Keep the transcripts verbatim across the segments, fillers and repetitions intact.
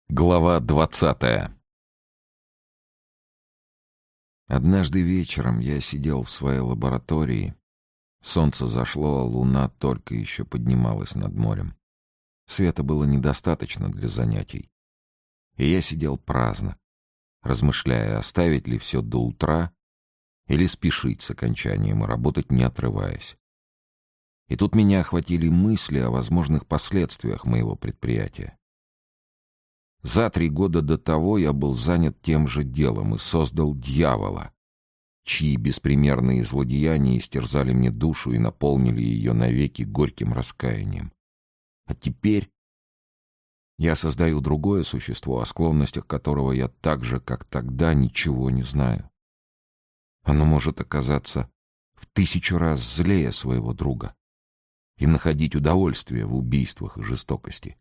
Глава двадцатая. Однажды вечером я сидел в своей лаборатории. Солнце зашло, а луна только еще поднималась над морем. Света было недостаточно для занятий. И я сидел праздно, размышляя, оставить ли все до утра или спешить с окончанием и работать не отрываясь. И тут меня охватили мысли о возможных последствиях моего предприятия. За три года до того я был занят тем же делом и создал дьявола, чьи беспримерные злодеяния истерзали мне душу и наполнили ее навеки горьким раскаянием. А теперь я создаю другое существо, о склонностях которого я так же, как тогда, ничего не знаю. Оно может оказаться в тысячу раз злее своего друга и находить удовольствие в убийствах и жестокости.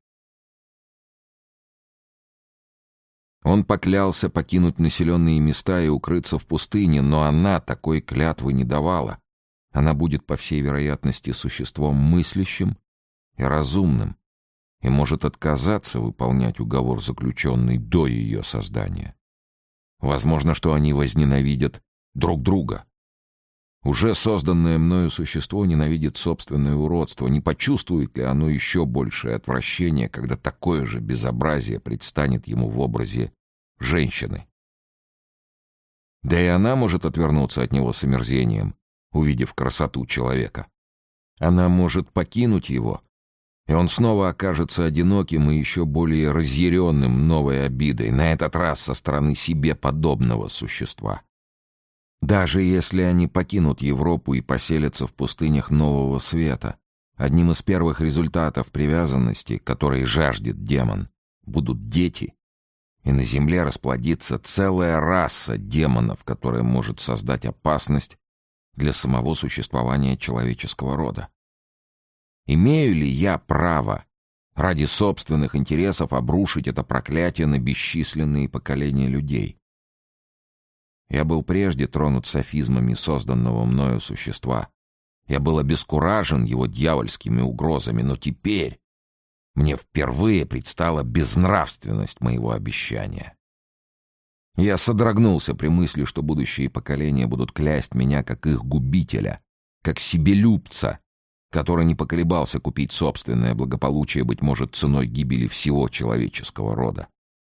Он поклялся покинуть населенные места и укрыться в пустыне, но она такой клятвы не давала. Она будет, по всей вероятности, существом мыслящим и разумным и может отказаться выполнять уговор, заключенный до ее создания. Возможно, что они возненавидят друг друга. Уже созданное мною существо ненавидит собственное уродство. Не почувствует ли оно еще большее отвращение, когда такое же безобразие предстанет ему в образе женщины? Да и она может отвернуться от него с омерзением, увидев красоту человека. Она может покинуть его, и он снова окажется одиноким и еще более разъяренным новой обидой, на этот раз со стороны себе подобного существа. Даже если они покинут Европу и поселятся в пустынях Нового Света, одним из первых результатов привязанности, которые жаждет демон, будут дети, и на Земле расплодится целая раса демонов, которая может создать опасность для самого существования человеческого рода. Имею ли я право ради собственных интересов обрушить это проклятие на бесчисленные поколения людей? Я был прежде тронут софизмами созданного мною существа. Я был обескуражен его дьявольскими угрозами, но теперь мне впервые предстала безнравственность моего обещания. Я содрогнулся при мысли, что будущие поколения будут клясть меня как их губителя, как себелюбца, который не поколебался купить собственное благополучие, быть может, ценой гибели всего человеческого рода.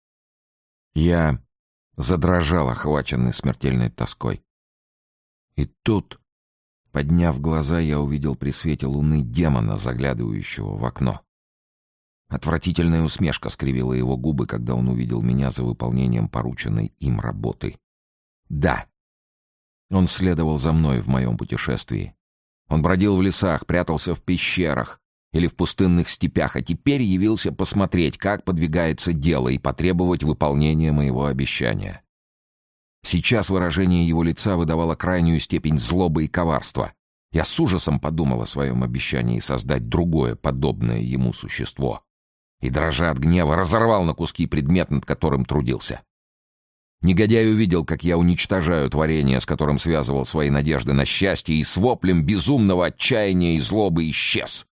Я задрожал, охваченный смертельной тоской. И тут, подняв глаза, я увидел при свете луны демона, заглядывающего в окно. Отвратительная усмешка скривила его губы, когда он увидел меня за выполнением порученной им работы. Да, он следовал за мной в моем путешествии. Он бродил в лесах, прятался в пещерах или в пустынных степях, а теперь явился посмотреть, как подвигается дело, и потребовать выполнения моего обещания. Сейчас выражение его лица выдавало крайнюю степень злобы и коварства. Я с ужасом подумал о своем обещании создать другое, подобное ему существо, и, дрожа от гнева, разорвал на куски предмет, над которым трудился. Негодяй увидел, как я уничтожаю творение, с которым связывал свои надежды на счастье, и с воплем безумного отчаяния и злобы исчез.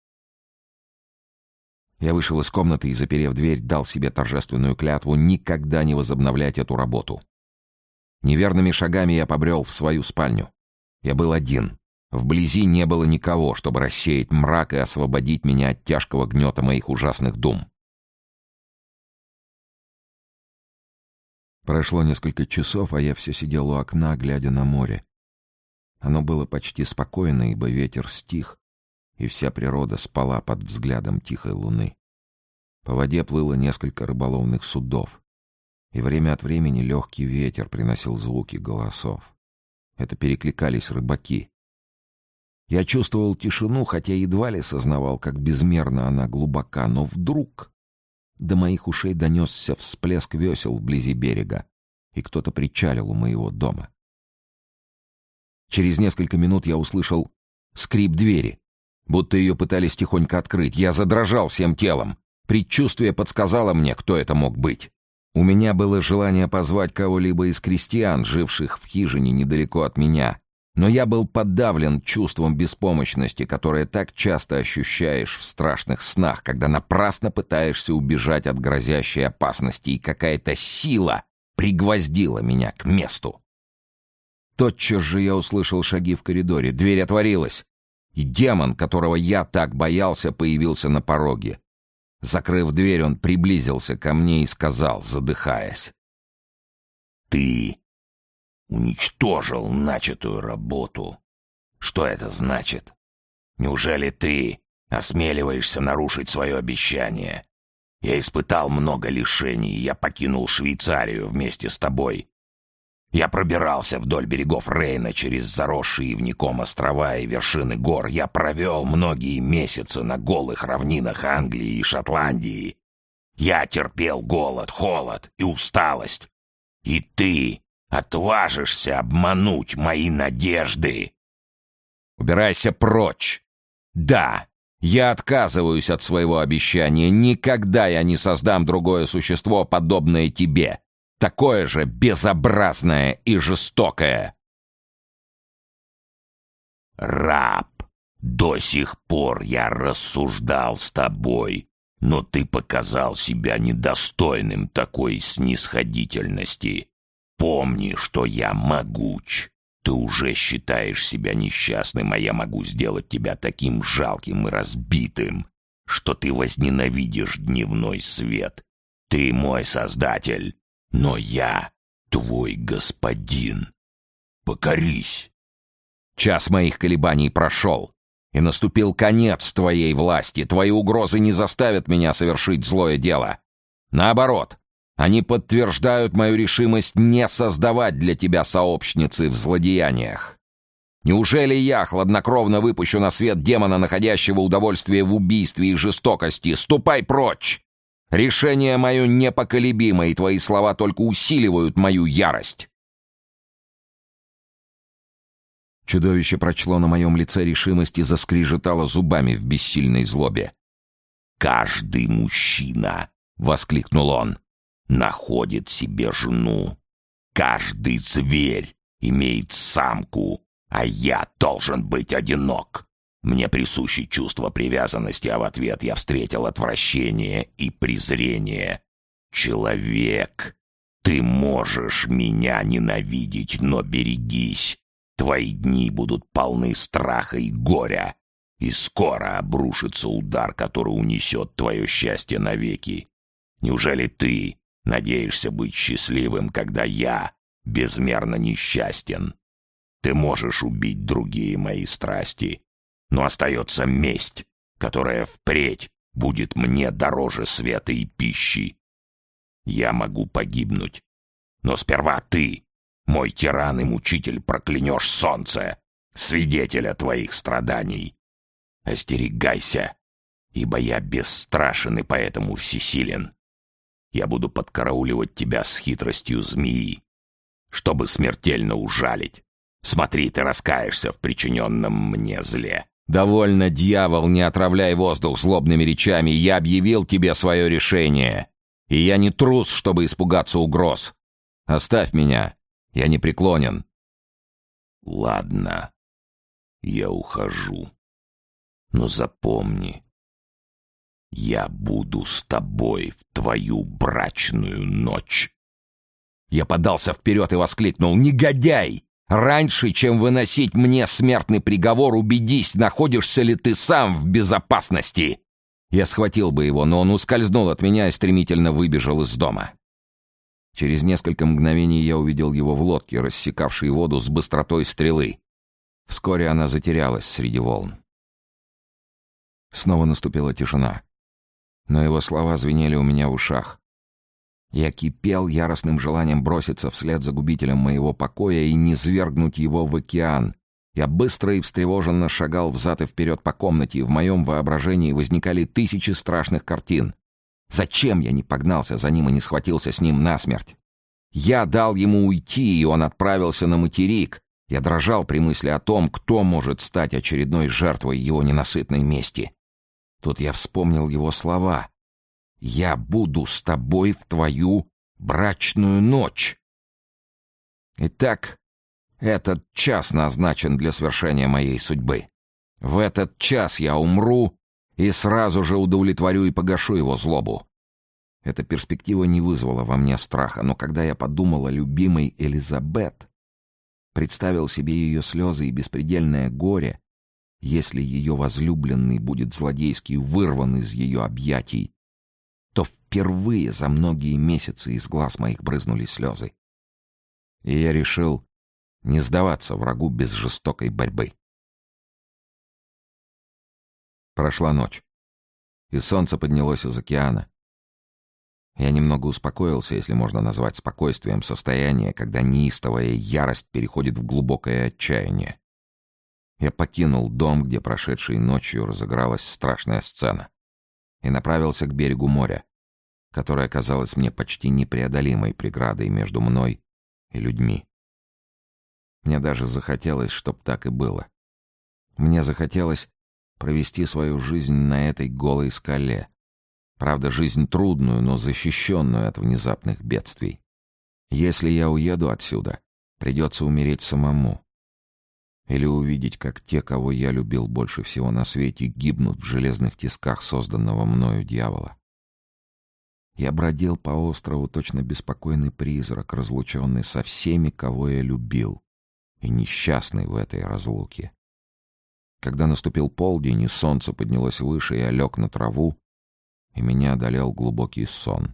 Я вышел из комнаты и, заперев дверь, дал себе торжественную клятву никогда не возобновлять эту работу. Неверными шагами я побрел в свою спальню. Я был один. Вблизи не было никого, чтобы рассеять мрак и освободить меня от тяжкого гнета моих ужасных дум. Прошло несколько часов, а я все сидел у окна, глядя на море. Оно было почти спокойно, ибо ветер стих, и вся природа спала под взглядом тихой луны. По воде плыло несколько рыболовных судов, и время от времени легкий ветер приносил звуки голосов. Это перекликались рыбаки. Я чувствовал тишину, хотя едва ли сознавал, как безмерно она глубока, но вдруг до моих ушей донесся всплеск весел вблизи берега, и кто-то причалил у моего дома. Через несколько минут я услышал скрип двери, будто ее пытались тихонько открыть. Я задрожал всем телом. Предчувствие подсказало мне, кто это мог быть. У меня было желание позвать кого-либо из крестьян, живших в хижине недалеко от меня, Но я был подавлен чувством беспомощности, которое так часто ощущаешь в страшных снах, когда напрасно пытаешься убежать от грозящей опасности, и какая-то сила пригвоздила меня к месту. Тотчас же я услышал шаги в коридоре, дверь отворилась, и демон, которого я так боялся, появился на пороге. Закрыв дверь, он приблизился ко мне и сказал, задыхаясь: «Ты уничтожил начатую работу. Что это значит? Неужели ты осмеливаешься нарушить свое обещание? Я испытал много лишений, я покинул Швейцарию вместе с тобой. Я пробирался вдоль берегов Рейна через заросшие ивняком острова и вершины гор. Я провел многие месяцы на голых равнинах Англии и Шотландии. Я терпел голод, холод и усталость. И ты отважишься обмануть мои надежды. Убирайся прочь. Да, я отказываюсь от своего обещания. Никогда я не создам другое существо, подобное тебе. Такое же безобразное и жестокое. Раб, до сих пор я рассуждал с тобой, но ты показал себя недостойным такой снисходительности. Помни, что я могуч. Ты уже считаешь себя несчастным, а я могу сделать тебя таким жалким и разбитым, что ты возненавидишь дневной свет. Ты мой создатель, но я твой господин. Покорись. Час моих колебаний прошел, и наступил конец твоей власти. Твои угрозы не заставят меня совершить злое дело. Наоборот, они подтверждают мою решимость не создавать для тебя сообщницы в злодеяниях. Неужели я хладнокровно выпущу на свет демона, находящего удовольствие в убийстве и жестокости? Ступай прочь! Решение мое непоколебимо, и твои слова только усиливают мою ярость. Чудовище прочло на моем лице решимость и заскрежетало зубами в бессильной злобе. «Каждый мужчина!» — воскликнул он. «Находит себе жену. Каждый зверь имеет самку, а я должен быть одинок. Мне присуще чувство привязанности, а в ответ я встретил отвращение и презрение. Человек, ты можешь меня ненавидеть, но берегись. Твои дни будут полны страха и горя, и скоро обрушится удар, который унесет твое счастье навеки. Неужели ты надеешься быть счастливым, когда я безмерно несчастен? Ты можешь убить другие мои страсти, но остается месть, которая впредь будет мне дороже света и пищи. Я могу погибнуть, но сперва ты, мой тиран и мучитель, проклянешь солнце, свидетеля твоих страданий. Остерегайся, ибо я бесстрашен и поэтому всесилен. Я буду подкарауливать тебя с хитростью змеи, чтобы смертельно ужалить. Смотри, ты раскаешься в причиненном мне зле. Довольно, дьявол, не отравляй воздух злобными речами. Я объявил тебе свое решение, и я не трус, чтобы испугаться угроз. Оставь меня, я не преклонен. Ладно, я ухожу. Но запомни, я буду с тобой в твою брачную ночь. Я подался вперед и воскликнул: «Негодяй! Раньше, чем выносить мне смертный приговор, убедись, находишься ли ты сам в безопасности!» Я схватил бы его, но он ускользнул от меня и стремительно выбежал из дома. Через несколько мгновений я увидел его в лодке, рассекавшей воду с быстротой стрелы. Вскоре она затерялась среди волн. Снова наступила тишина, но его слова звенели у меня в ушах. Я кипел яростным желанием броситься вслед за губителем моего покоя и низвергнуть его в океан. Я быстро и встревоженно шагал взад и вперед по комнате, и в моем воображении возникали тысячи страшных картин. Зачем я не погнался за ним и не схватился с ним насмерть? Я дал ему уйти, и он отправился на материк. Я дрожал при мысли о том, кто может стать очередной жертвой его ненасытной мести. Тут я вспомнил его слова: «Я буду с тобой в твою брачную ночь». Итак, Этот час назначен для свершения моей судьбы. В этот час я умру и сразу же удовлетворю и погашу его злобу. Эта перспектива не вызвала во мне страха, но когда я подумал о любимой Элизабет, представил себе ее слезы и беспредельное горе, если ее возлюбленный будет злодейски вырван из ее объятий, то впервые за многие месяцы из глаз моих брызнули слезы. И я решил не сдаваться врагу без жестокой борьбы. Прошла ночь, и солнце поднялось из океана. Я немного успокоился, если можно назвать спокойствием состояние, когда неистовая ярость переходит в глубокое отчаяние. Я покинул дом, где прошедшей ночью разыгралась страшная сцена, и направился к берегу моря, которое казалось мне почти непреодолимой преградой между мной и людьми. Мне даже захотелось, чтоб так и было. Мне захотелось провести свою жизнь на этой голой скале. Правда, жизнь трудную, но защищенную от внезапных бедствий. Если я уеду отсюда, придется умереть самому. Или увидеть, как те, кого я любил больше всего на свете, гибнут в железных тисках созданного мною дьявола. Я бродил по острову, точно беспокойный призрак, разлученный со всеми, кого я любил, и несчастный в этой разлуке. Когда наступил полдень, и солнце поднялось выше, я лег на траву, и меня одолел глубокий сон.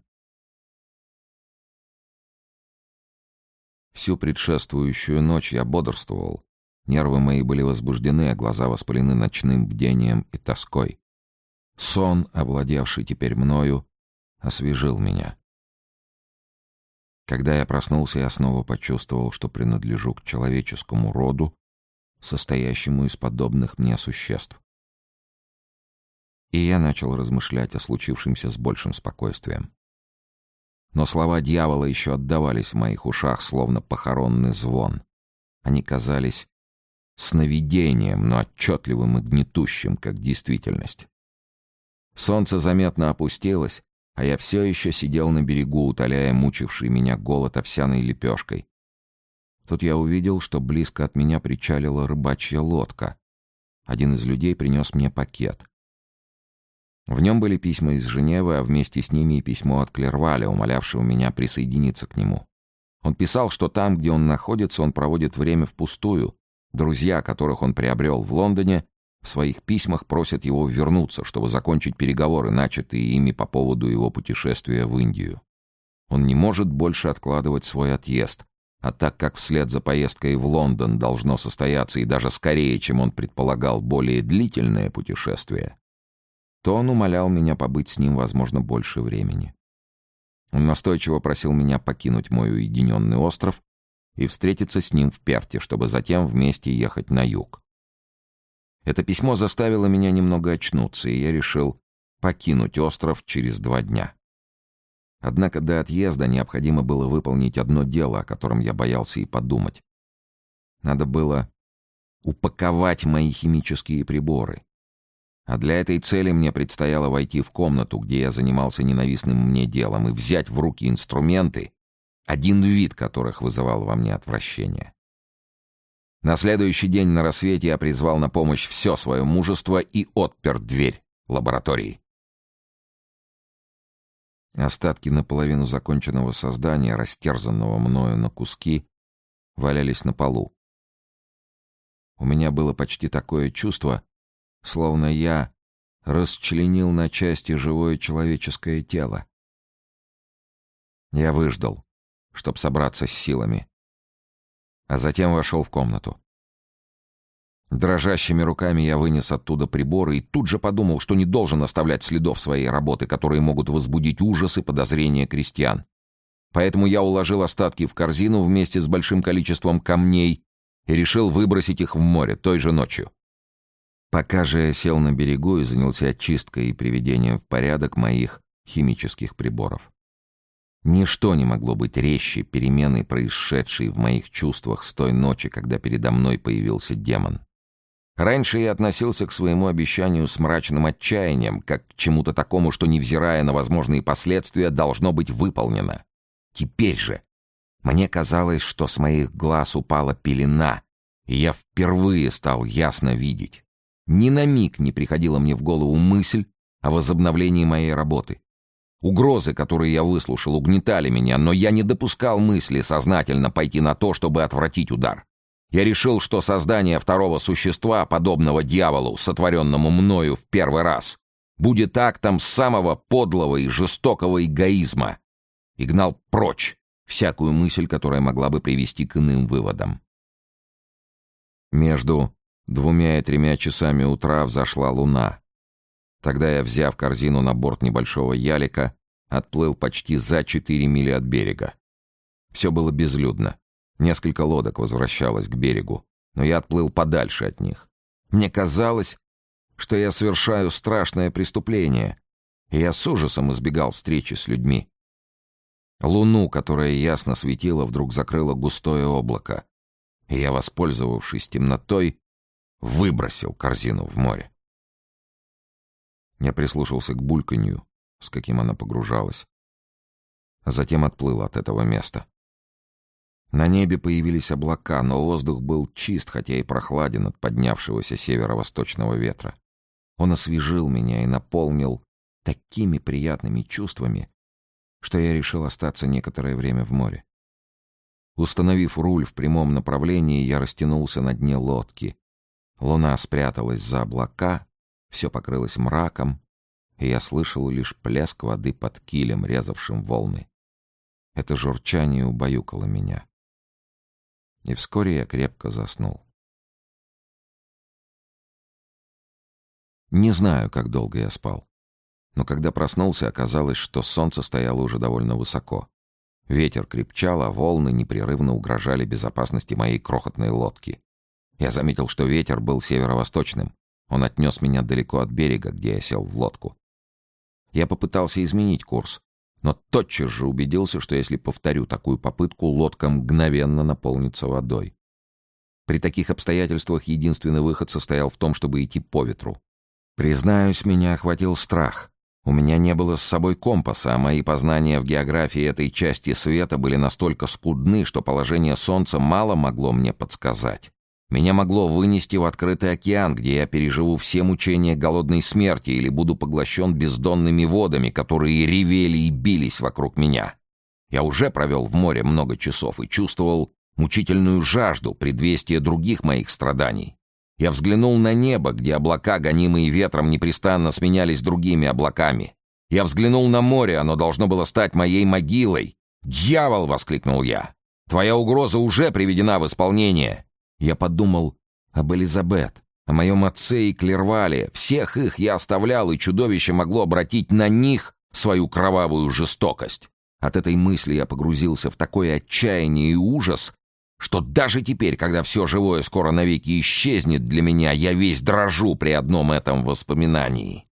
Всю предшествующую ночь я бодрствовал. Нервы мои были возбуждены, а глаза воспалены ночным бдением и тоской. Сон, овладевший теперь мною, освежил меня. Когда я проснулся, я снова почувствовал, что принадлежу к человеческому роду, состоящему из подобных мне существ. И я начал размышлять о случившемся с большим спокойствием. Но слова дьявола еще отдавались в моих ушах, словно похоронный звон. Они казались сновидением, но отчетливым и гнетущим, как действительность. Солнце заметно опустилось, а я все еще сидел на берегу, утоляя мучивший меня голод овсяной лепешкой. Тут я увидел, что близко от меня причалила рыбачья лодка. Один из людей принес мне пакет. В нем были письма из Женевы, а вместе с ними и письмо от Клерваля, умолявшего меня присоединиться к нему. Он писал, что там, где он находится, он проводит время впустую. Друзья, которых он приобрел в Лондоне, в своих письмах просят его вернуться, чтобы закончить переговоры, начатые ими по поводу его путешествия в Индию. Он не может больше откладывать свой отъезд, а так как вслед за поездкой в Лондон должно состояться и даже скорее, чем он предполагал, более длительное путешествие, то он умолял меня побыть с ним, возможно, больше времени. Он настойчиво просил меня покинуть мой уединенный остров и встретиться с ним в Перте, чтобы затем вместе ехать на юг. Это письмо заставило меня немного очнуться, и я решил покинуть остров через два дня. Однако до отъезда необходимо было выполнить одно дело, о котором я боялся и подумать. Надо было упаковать мои химические приборы. А для этой цели мне предстояло войти в комнату, где я занимался ненавистным мне делом, и взять в руки инструменты, один вид которых вызывал во мне отвращение. На следующий день на рассвете я призвал на помощь все свое мужество и отпер дверь лаборатории. Остатки наполовину законченного создания, растерзанного мною на куски, валялись на полу. У меня было почти такое чувство, словно я расчленил на части живое человеческое тело. Я выждал, чтоб собраться с силами, а затем вошел в комнату. Дрожащими руками я вынес оттуда приборы и тут же подумал, что не должен оставлять следов своей работы, которые могут возбудить ужас и подозрения крестьян. Поэтому я уложил остатки в корзину вместе с большим количеством камней и решил выбросить их в море той же ночью. Пока же я сел на берегу и занялся очисткой и приведением в порядок моих химических приборов. Ничто не могло быть резче перемены, происшедшей в моих чувствах с той ночи, когда передо мной появился демон. Раньше я относился к своему обещанию с мрачным отчаянием, как к чему-то такому, что, невзирая на возможные последствия, должно быть выполнено. Теперь же Мне казалось, что с моих глаз упала пелена, и я впервые стал ясно видеть. Ни на миг не приходила мне в голову мысль о возобновлении моей работы. Угрозы, которые я выслушал, угнетали меня, но я не допускал мысли сознательно пойти на то, чтобы отвратить удар. Я решил, что создание второго существа, подобного дьяволу, сотворенному мною в первый раз, будет актом самого подлого и жестокого эгоизма, и гнал прочь всякую мысль, которая могла бы привести к иным выводам. Между двумя и тремя часами утра взошла луна. Тогда я, взяв корзину на борт небольшого ялика, отплыл почти за четыре мили от берега. Все было безлюдно. Несколько лодок возвращалось к берегу, но я отплыл подальше от них. Мне казалось, что я совершаю страшное преступление, и я с ужасом избегал встречи с людьми. Луну, которая ясно светила, вдруг закрыло густое облако, и я, воспользовавшись темнотой, выбросил корзину в море. Я прислушался к бульканью, с каким она погружалась, а затем отплыл от этого места. На небе появились облака, но воздух был чист, хотя и прохладен от поднявшегося северо-восточного ветра. Он освежил меня и наполнил такими приятными чувствами, что я решил остаться некоторое время в море. Установив руль в прямом направлении, я растянулся на дне лодки. Луна спряталась за облака, все покрылось мраком, и я слышал лишь плеск воды под килем, резавшим волны. Это журчание убаюкало меня. И вскоре я крепко заснул. Не знаю, как долго я спал. Но когда проснулся, оказалось, что солнце стояло уже довольно высоко. Ветер крепчал, а волны непрерывно угрожали безопасности моей крохотной лодки. Я заметил, что ветер был северо-восточным. Он отнес меня далеко от берега, где я сел в лодку. Я попытался изменить курс, но тотчас же убедился, что если повторю такую попытку, лодка мгновенно наполнится водой. При таких обстоятельствах единственный выход состоял в том, чтобы идти по ветру. Признаюсь, меня охватил страх. У меня не было с собой компаса, а мои познания в географии этой части света были настолько скудны, что положение Солнца мало могло мне подсказать. Меня могло вынести в открытый океан, где я переживу все мучения голодной смерти или буду поглощен бездонными водами, которые ревели и бились вокруг меня. Я уже провел в море много часов и чувствовал мучительную жажду, предвестие других моих страданий. Я взглянул на небо, где облака, гонимые ветром, непрестанно сменялись другими облаками. Я взглянул на море, оно должно было стать моей могилой. «Дьявол!» — воскликнул я. «Твоя угроза уже приведена в исполнение!» Я подумал об Элизабет, о моем отце и Клервале. Всех их я оставлял, и чудовище могло обратить на них свою кровавую жестокость. От этой мысли я погрузился в такое отчаяние и ужас, что даже теперь, когда все живое скоро навеки исчезнет для меня, я весь дрожу при одном этом воспоминании.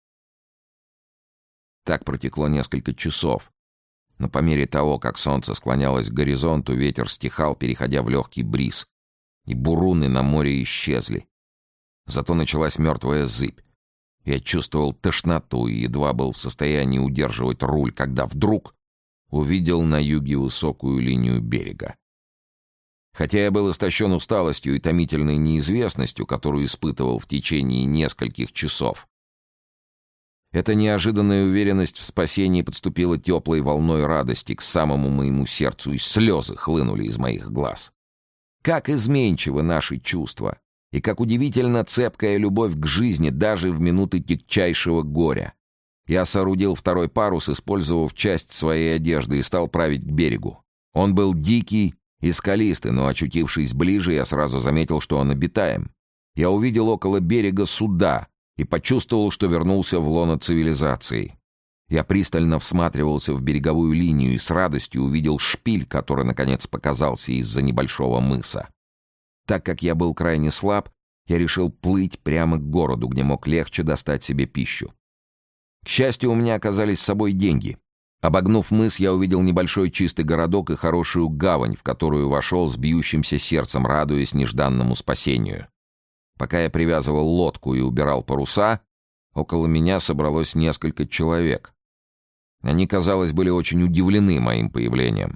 Так протекло несколько часов, но по мере того, как солнце склонялось к горизонту, ветер стихал, переходя в легкий бриз, и буруны на море исчезли. Зато началась мертвая зыбь. Я чувствовал тошноту и едва был в состоянии удерживать руль, когда вдруг увидел на юге высокую линию берега. Хотя я был истощен усталостью и томительной неизвестностью, которую испытывал в течение нескольких часов, эта неожиданная уверенность в спасении подступила теплой волной радости к самому моему сердцу, и слезы хлынули из моих глаз. Как изменчивы наши чувства, и как удивительно цепкая любовь к жизни даже в минуты тягчайшего горя. Я соорудил второй парус, использовав часть своей одежды, и стал править к берегу. Он был дикий и скалистый, но, очутившись ближе, я сразу заметил, что он обитаем. Я увидел около берега суда и почувствовал, что вернулся в лоно цивилизации. Я пристально всматривался в береговую линию и с радостью увидел шпиль, который, наконец, показался из-за небольшого мыса. Так как я был крайне слаб, я решил плыть прямо к городу, где мог легче достать себе пищу. К счастью, у меня оказались с собой деньги. Обогнув мыс, я увидел небольшой чистый городок и хорошую гавань, в которую вошел с бьющимся сердцем, радуясь нежданному спасению. Пока я привязывал лодку и убирал паруса, около меня собралось несколько человек. Они, казалось, были очень удивлены моим появлением.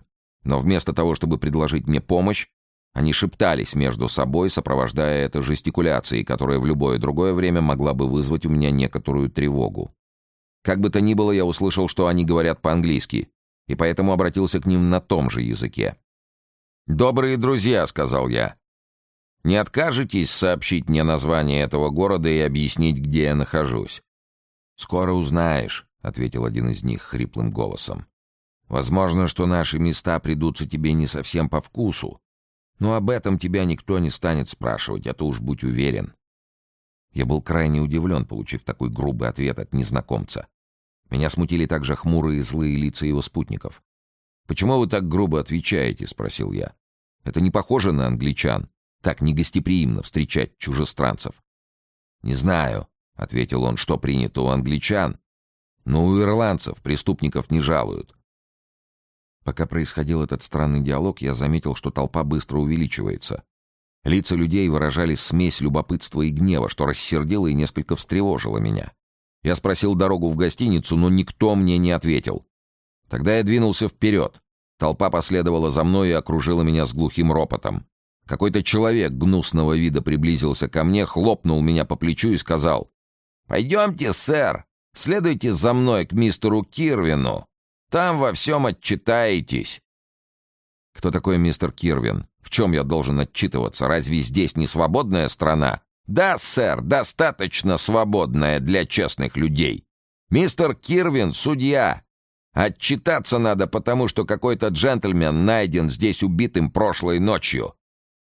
Но вместо того, чтобы предложить мне помощь, они шептались между собой, сопровождая это жестикуляцией, которая в любое другое время могла бы вызвать у меня некоторую тревогу. Как бы то ни было, я услышал, что они говорят по-английски, и поэтому обратился к ним на том же языке. «Добрые друзья», — сказал я, — «не откажетесь сообщить мне название этого города и объяснить, где я нахожусь?» «Скоро узнаешь», — ответил один из них хриплым голосом. «Возможно, что наши места придутся тебе не совсем по вкусу, но об этом тебя никто не станет спрашивать, а то уж будь уверен». Я был крайне удивлен, получив такой грубый ответ от незнакомца. Меня смутили также хмурые и злые лица его спутников. «Почему вы так грубо отвечаете?» — спросил я. «Это не похоже на англичан, так негостеприимно встречать чужестранцев». «Не знаю», — ответил он, — «что принято у англичан, но у ирландцев преступников не жалуют». Пока происходил этот странный диалог, я заметил, что толпа быстро увеличивается. Лица людей выражали смесь любопытства и гнева, что рассердило и несколько встревожило меня. Я спросил дорогу в гостиницу, но никто мне не ответил. Тогда я двинулся вперед. Толпа последовала за мной и окружила меня с глухим ропотом. Какой-то человек гнусного вида приблизился ко мне, хлопнул меня по плечу и сказал: «Пойдемте, сэр, следуйте за мной к мистеру Кирвину. Там во всем отчитаетесь». «Кто такой мистер Кирвин? В чем я должен отчитываться? Разве здесь не свободная страна?» «Да, сэр, достаточно свободная для честных людей. Мистер Кирвин — судья. Отчитаться надо, потому что какой-то джентльмен найден здесь убитым прошлой ночью».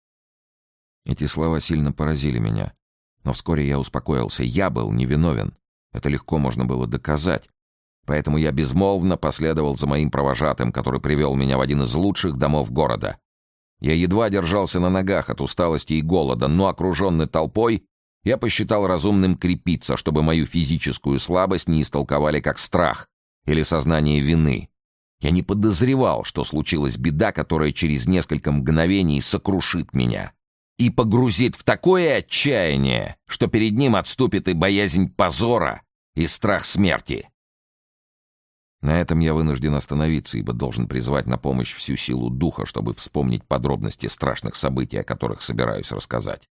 Эти слова сильно поразили меня. Но вскоре я успокоился. Я был невиновен. Это легко можно было доказать. Поэтому я безмолвно последовал за моим провожатым, который привел меня в один из лучших домов города. Я едва держался на ногах от усталости и голода, но, окруженный толпой, я посчитал разумным крепиться, чтобы мою физическую слабость не истолковали как страх или сознание вины. Я не подозревал, что случилась беда, которая через несколько мгновений сокрушит меня и погрузит в такое отчаяние, что перед ним отступит и боязнь позора, и страх смерти. На этом я вынужден остановиться, ибо должен призвать на помощь всю силу духа, чтобы вспомнить подробности страшных событий, о которых собираюсь рассказать.